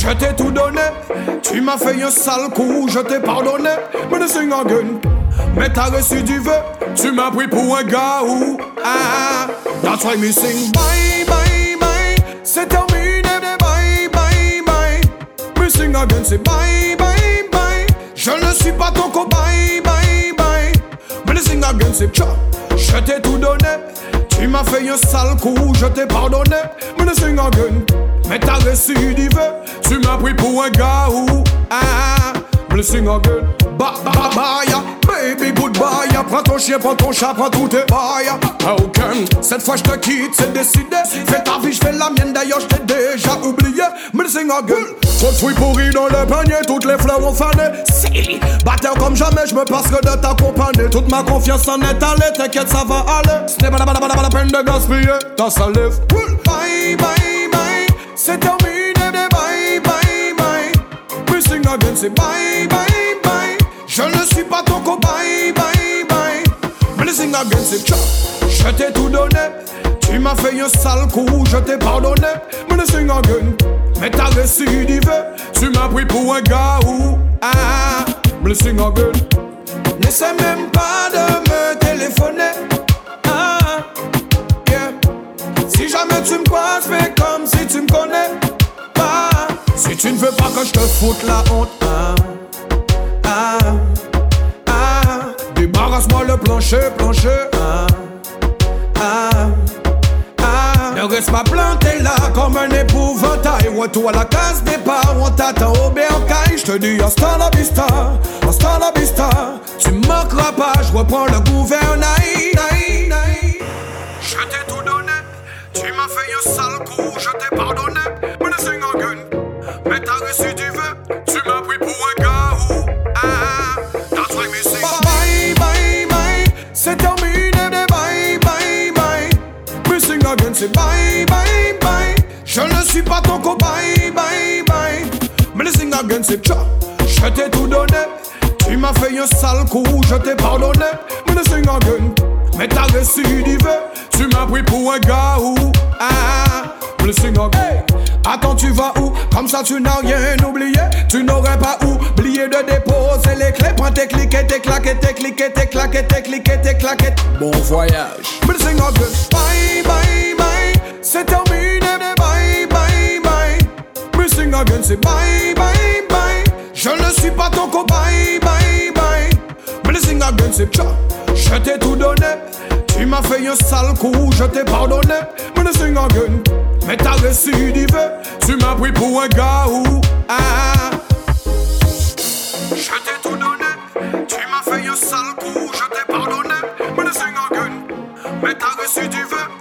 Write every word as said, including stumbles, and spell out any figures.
je t'ai tout donné. Tu m'as fait un sale coup, je t'ai pardonné. Mais ne sing again. Mais t'as reçu du vœu, tu m'as pris pour un gars ou ah, that's why me sing bye bye bye. C'est terminé, bye bye bye. Me sing again, c'est bye bye bye. Je ne suis pas ton cobaye, bye bye. Me sing again, c'est tcha. Je t'ai tout donné. Tu m'as fait un sale coup, je t'ai pardonné. Me sing again. Mais t'as reçu du vœu, tu m'as pris pour un gars ou ah, me sing again. Ba ba ba ba ya, baby goodbye. Prends ton chien, prends ton chat, prends tout tes bails. Ok, cette fois je te quitte, c'est décidé. Fais ta vie, je fais la mienne. D'ailleurs je t'ai déjà oublié. Me sing again. Trop de fruits pourris dans le panier, toutes les fleurs ont fané. Si, batteur comme jamais, je me passerai de t'accompagner. Toute ma confiance en est allée, t'inquiète ça va aller. Ce n'est pas la peine de gaspiller ta salive. Bye bye bye, c'est terminé, bye bye bye. Me sing again, c'est bye bye bye. Je ne suis pas ton cobaye, bye bye. Me sing again, c'est tcha. Je t'ai tout donné. Tu m'as fait un sale coup, je t'ai pardonné. Me sing again. Mais t'as reçu du vœu, tu m'as pris pour un gars ou ah, me sing again. N'essaie même pas de me téléphoner. Ah, yeah. Si jamais tu me croises, fais comme si tu me connais pas. Si tu ne veux pas que je te foute la honte, ah, ah, ah. Débarrasse-moi le plancher, plancher, ah, ah, ah. Ne reste pas planté là comme un épouvantail. Retour à la case départ, on t'attend au bercail. Je te dis hasta la vista, hasta la vista. Tu me manqueras pas, je reprends le gouvernail. Je t'ai tout donné, tu m'as fait un sale coup, je t'ai pardonné. Me sing again. Mais t'as reçu du vœu, tu m'as pris pour un gars ou ah, that's why me sing bye bye bye. C'est terminé, bye bye bye. Me sing again, c'est bye bye bye. Je ne suis pas ton cobaye, bye bye. Me sing again, c'est tcha. Je t'ai tout donné. Tu m'as fait un sale coup, je t'ai pardonné. Me sing again. Mais t'as reçu du vœu, tu m'as pris pour un gars ou ah, me sing again. Hey. Attends, tu vas où? Comme ça tu n'as rien oublié. Tu n'aurais pas oublié de déposer les clés. Prends tes cliquettes, tes claquettes, tes cliquettes, tes claquettes, tes cliquettes, tes claquettes. Bon voyage. Me sing again. Bye bye bye. C'est terminé, bye bye bye. Me sing again, c'est bye bye bye. Je ne suis pas ton cobaye, bye bye. Me sing again, c'est tcha. Je t'ai tout donné. Tu m'as fait un sale coup, je t'ai pardonné. Me sing again. Mais t'as reçu du vœu, tu m'as pris pour un gars ou ah. Je t'ai tout donné, tu m'as fait un sale coup, je t'ai pardonné. Me sing again. Mais t'as reçu du vœu.